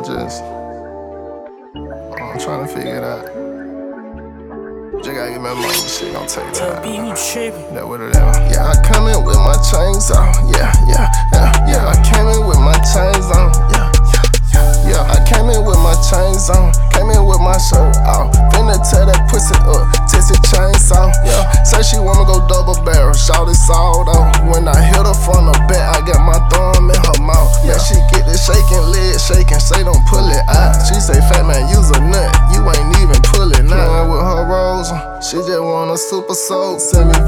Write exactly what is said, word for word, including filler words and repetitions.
I'm just, I'm trying to figure it out. Just gotta get my money, shit gon' take time. That what it is. Yeah, I come in with my chains on. Yeah, yeah, yeah, yeah. I came in with my chains on. Yeah, yeah, yeah, yeah. I came in with my chains on. Came in with my shirt off. Finna tear that pussy up. Tested chainsaw. Yeah, say she wanna go double barrel. Shout it sawed off. When I hit her from the back, I got my thumb in her mouth. Yeah, she get the shaking leg shaking. Say don't pull it out. She say fat man, use a nut. You ain't even pull it now. With her rolls, she just want a super soak. Send me